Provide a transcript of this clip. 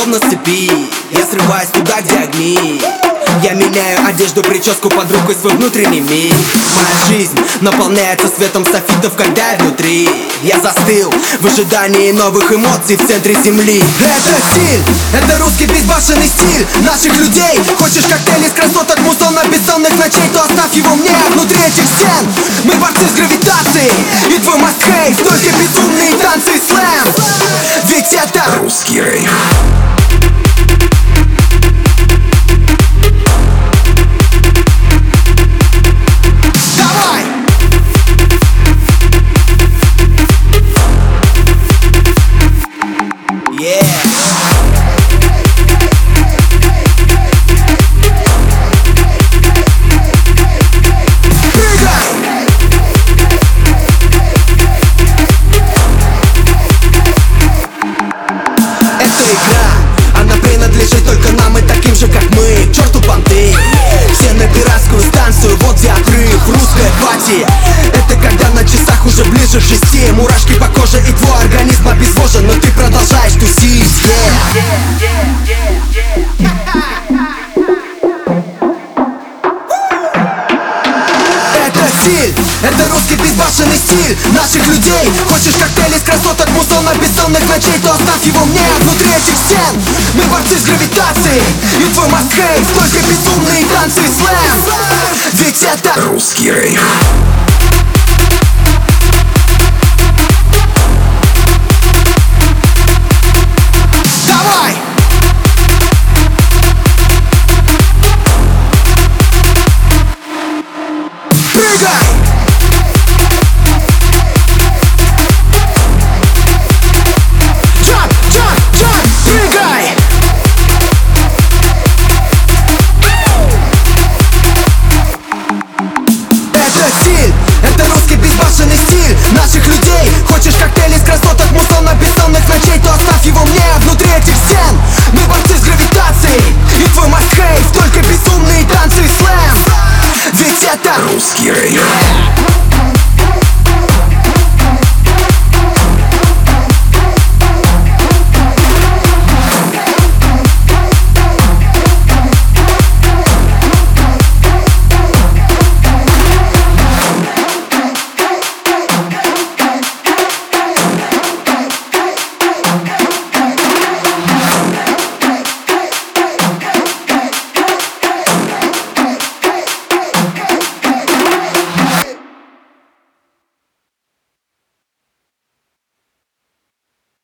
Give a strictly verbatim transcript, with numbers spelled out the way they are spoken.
словно с цепи. Я срываюсь туда, где огни. Я меняю одежду, прическу, под рукой свой внутренний мир. Моя жизнь наполняется светом софитов, когда я внутри. Я застыл в ожидании новых эмоций в центре земли. Это стиль, это русский безбашенный стиль наших людей. Хочешь коктейль из красоток, мусона бессонных ночей, то оставь его мне внутри этих стен. Мы борцы с гравитацией, и твой must-have только безумные танцы и слэм. Ведь это русский рейв. Только нам и таким же, как мы, к черту понты. Все на пиратскую станцию, вот где отрыв, русская пати. Это когда на часах уже ближе к шести. Мурашки по коже и твой организм обезвожен, но ты продолжаешь тусить, yeah. Это стиль, это русский безбашенный стиль наших людей. Хочешь коктейль из красоток, мусона бессонных ночей, то оставь его мне внутри этих стен. Мы борцы с гравитацией, и твой must-have только безумные танцы и слэм. Ведь это русский рейв.